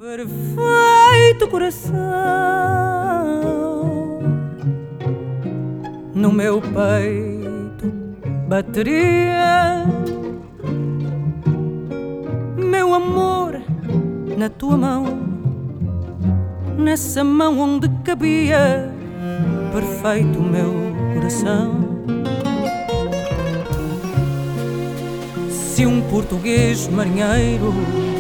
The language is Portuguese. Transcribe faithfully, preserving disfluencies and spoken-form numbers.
Perfeito coração, no meu peito bateria, meu amor, na tua mão, nessa mão onde cabia perfeito o meu coração. Se um português marinheiro